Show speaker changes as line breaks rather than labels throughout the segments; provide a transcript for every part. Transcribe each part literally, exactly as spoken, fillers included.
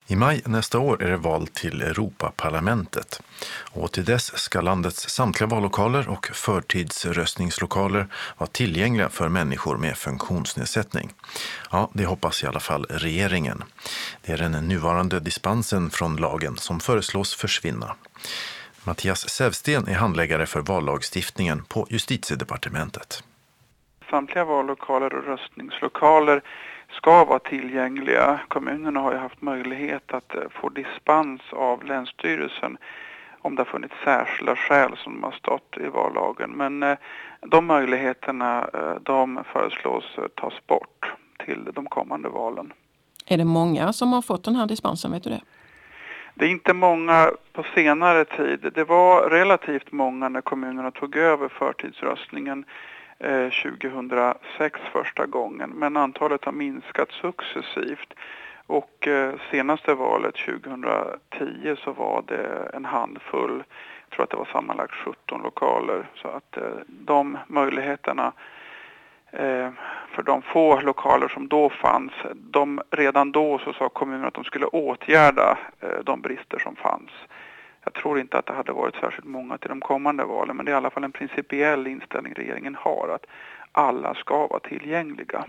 I maj nästa år är det val till Europaparlamentet och till dess ska landets samtliga vallokaler och förtidsröstningslokaler vara tillgängliga för människor med funktionsnedsättning. Ja, det hoppas i alla fall regeringen. Det är den nuvarande dispensen från lagen som föreslås försvinna. Mattias Sävsten är handläggare för vallagstiftningen på Justitiedepartementet.
Samtliga vallokaler och röstningslokaler ska vara tillgängliga. Kommunerna har ju haft möjlighet att få dispens av Länsstyrelsen om det har funnits särskilda skäl som har stått i vallagen. Men de möjligheterna de föreslås tas bort till de kommande valen.
Är det många som har fått den här dispensen, vet du det?
Det är inte många på senare tid. Det var relativt många när kommunerna tog över förtidsröstningen tjugohundrasex första gången, men antalet har minskat successivt och senaste valet tjugohundratio så var det en handfull, jag tror att det var sammanlagt sjutton lokaler, så att de möjligheterna för de få lokaler som då fanns, de, redan då så sa kommunen att de skulle åtgärda de brister som fanns. Jag tror inte att det hade varit särskilt många till de kommande valen, men det är i alla fall en principiell inställning regeringen har att alla ska vara tillgängliga.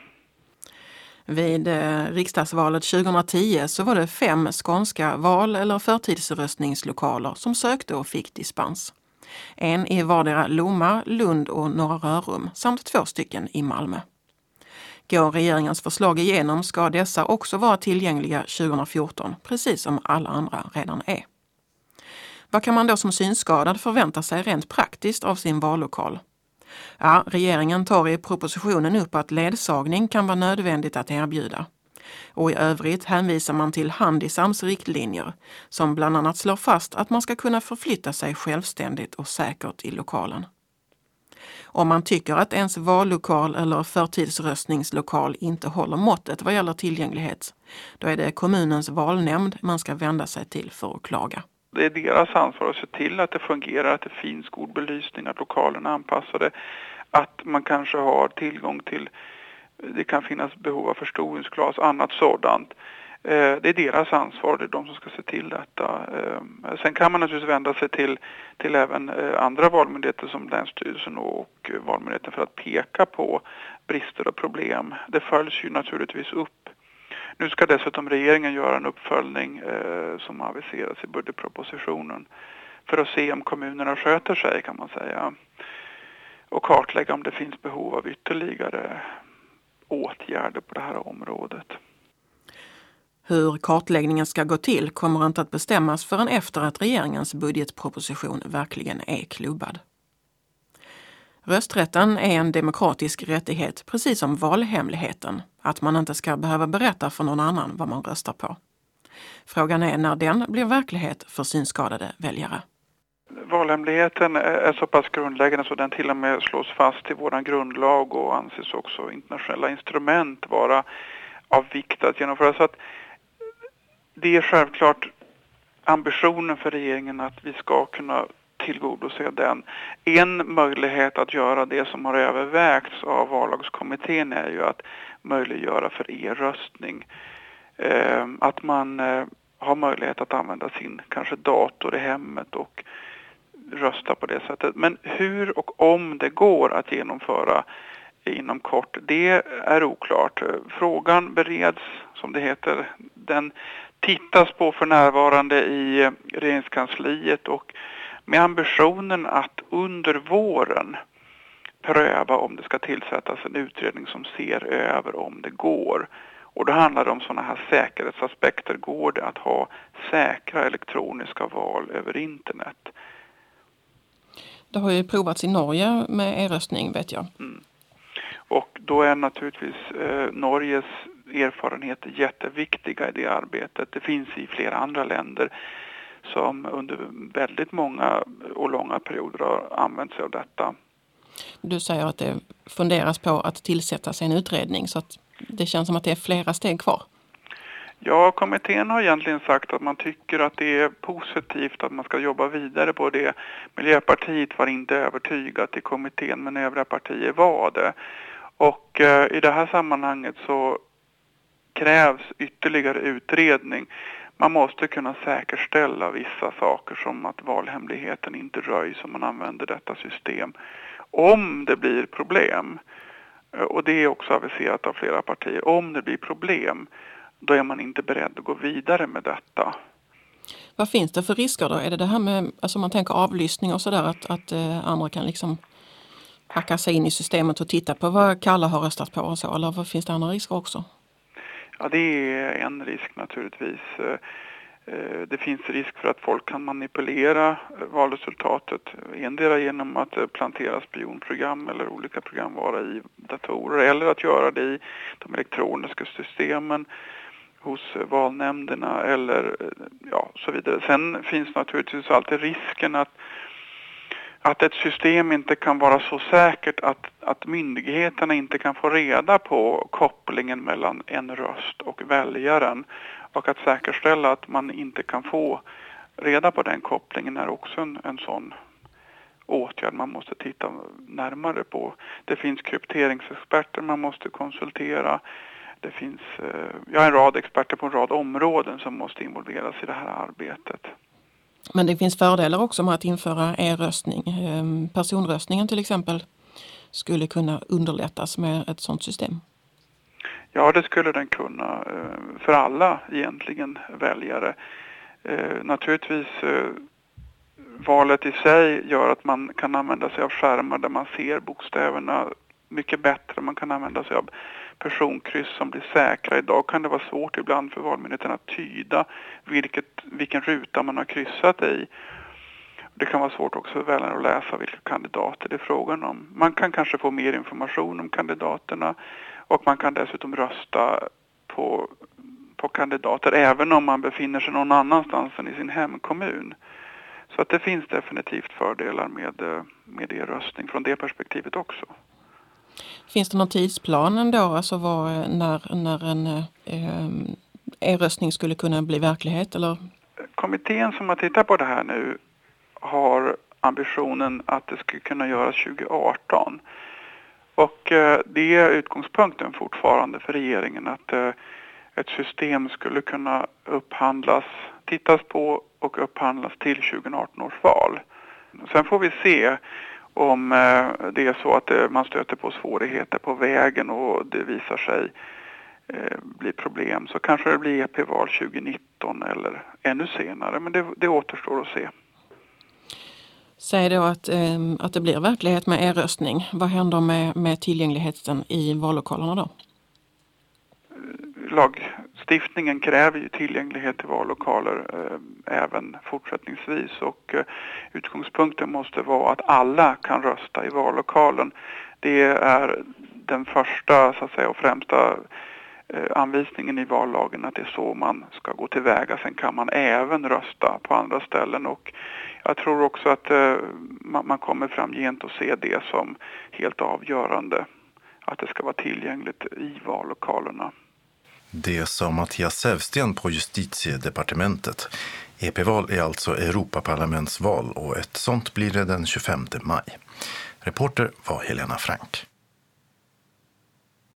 Vid eh, riksdagsvalet tjugohundratio så var det fem skånska val- eller förtidsröstningslokaler som sökte och fick dispens. En i vardera Lomma, Lund och Norra Rörum samt två stycken i Malmö. Går regeringens förslag igenom ska dessa också vara tillgängliga tjugohundrafjorton, precis som alla andra redan är. Vad kan man då som synskadad förvänta sig rent praktiskt av sin vallokal? Ja, regeringen tar i propositionen upp att ledsagning kan vara nödvändigt att erbjuda. Och i övrigt hänvisar man till Handisams riktlinjer som bland annat slår fast att man ska kunna förflytta sig självständigt och säkert i lokalen. Om man tycker att ens vallokal eller förtidsröstningslokal inte håller måttet vad gäller tillgänglighet, då är det kommunens valnämnd man ska vända sig till för att klaga.
Det är deras ansvar att se till att det fungerar, att det finns god belysning, att lokalerna är anpassade, att man kanske har tillgång till, det kan finnas behov av förstoringsglas, annat sådant. Det är deras ansvar, det är de som ska se till detta. Sen kan man naturligtvis vända sig till, till även andra valmyndigheter som Länsstyrelsen och valmyndigheten för att peka på brister och problem. Det följs ju naturligtvis upp. Nu ska dessutom regeringen göra en uppföljning eh, som aviseras i budgetpropositionen för att se om kommunerna sköter sig, kan man säga, och kartlägga om det finns behov av ytterligare åtgärder på det här området.
Hur kartläggningen ska gå till kommer inte att bestämmas förrän efter att regeringens budgetproposition verkligen är klubbad. Rösträtten är en demokratisk rättighet, precis som valhemligheten, att man inte ska behöva berätta för någon annan vad man röstar på. Frågan är när den blir verklighet för synskadade väljare.
Valhemligheten är så pass grundläggande så den till och med slås fast i vår grundlag och anses också internationella instrument vara av vikt att genomföra. Så att det är självklart ambitionen för regeringen att vi ska kunna tillgodose den. En möjlighet att göra det som har övervägts av vallagskommittén är ju att möjliggöra för e-röstning. Eh, att man eh, har möjlighet att använda sin kanske dator i hemmet och rösta på det sättet. Men hur och om det går att genomföra inom kort, det är oklart. Frågan bereds, som det heter, den tittas på för närvarande i regeringskansliet och med ambitionen att under våren pröva om det ska tillsättas en utredning som ser över om det går. Och då handlar det om sådana här säkerhetsaspekter. Går det att ha säkra elektroniska val över internet?
Det har ju provats i Norge med e-röstning, vet jag.
Mm. Och då är naturligtvis eh, Norges erfarenheter jätteviktiga i det arbetet. Det finns i flera andra länder som under väldigt många och långa perioder har använt sig av detta.
Du säger att det funderas på att tillsättas en utredning, så att det känns som att det är flera steg kvar.
Ja, kommittén har egentligen sagt att man tycker att det är positivt att man ska jobba vidare på det. Miljöpartiet var inte övertygat i kommittén, men övriga partier var det. Och eh, i det här sammanhanget så krävs ytterligare utredning. man måste kunna säkerställa vissa saker som att valhemligheten inte röjs om man använder detta system. Om det blir problem, och det är också aviserat av flera partier, om det blir problem, då är man inte beredd att gå vidare med detta.
Vad finns det för risker då? Är det det här med, alltså man tänker avlyssning och sådär, att, att eh, andra kan liksom hacka sig in i systemet och titta på vad Kalle har röstat på och så, eller vad finns det andra risker också?
Ja, det är en risk naturligtvis. Det finns risk för att folk kan manipulera valresultatet, endera genom att plantera spionprogram eller olika programvara i datorer, eller att göra det i de elektroniska systemen hos valnämnderna eller ja, så vidare. Sen finns naturligtvis alltid risken att att ett system inte kan vara så säkert att, att myndigheterna inte kan få reda på kopplingen mellan en röst och väljaren, och att säkerställa att man inte kan få reda på den kopplingen är också en, en sån åtgärd man måste titta närmare på. Det finns krypteringsexperter man måste konsultera. Det finns ja, en rad experter på en rad områden som måste involveras i det här arbetet.
Men det finns fördelar också med att införa e-röstning. Personröstningen till exempel skulle kunna underlättas med ett sådant system.
Ja, det skulle den kunna för alla egentligen väljare. Naturligtvis valet i sig gör att man kan använda sig av skärmar där man ser bokstäverna mycket bättre. Man kan använda sig av personkryss som blir säkra. Idag kan det vara svårt ibland för valmyndigheten att tyda vilket, vilken ruta man har kryssat i. Det kan vara svårt också för väljaren att läsa vilka kandidater det är frågan om. Man kan kanske få mer information om kandidaterna, och man kan dessutom rösta på, på kandidater även om man befinner sig någon annanstans än i sin hemkommun. Så att det finns definitivt fördelar med, med e-röstning från det perspektivet också.
Finns det någon tidsplan ändå, alltså vad, när, när en eh, e-röstning skulle kunna bli verklighet? Eller?
Kommittén som har tittat på det här nu har ambitionen att det skulle kunna göras tjugo arton. Och eh, det är utgångspunkten fortfarande för regeringen att eh, ett system skulle kunna upphandlas, tittas på och upphandlas till tjugo arton års val. Sen får vi se om det är så att man stöter på svårigheter på vägen och det visar sig bli problem, så kanske det blir E P-val tjugo nitton eller ännu senare, men det, det återstår att se.
Säg då att, att det blir verklighet med e-röstning. Vad händer med, med tillgängligheten i vallokalerna då?
Lagstiftningen kräver ju tillgänglighet till vallokaler eh, även fortsättningsvis, och eh, utgångspunkten måste vara att alla kan rösta i vallokalen. Det är den första så att säga, och främsta eh, anvisningen i vallagen, att det är så man ska gå tillväga. Sen kan man även rösta på andra ställen, och jag tror också att eh, man, man kommer framgent att se det som helt avgörande, att det ska vara tillgängligt i vallokalerna.
Det sa Mattias Sävsten på Justitiedepartementet. E P-val är alltså Europaparlamentsval, och ett sånt blir det den tjugofemte maj. Reporter var Helena Frank.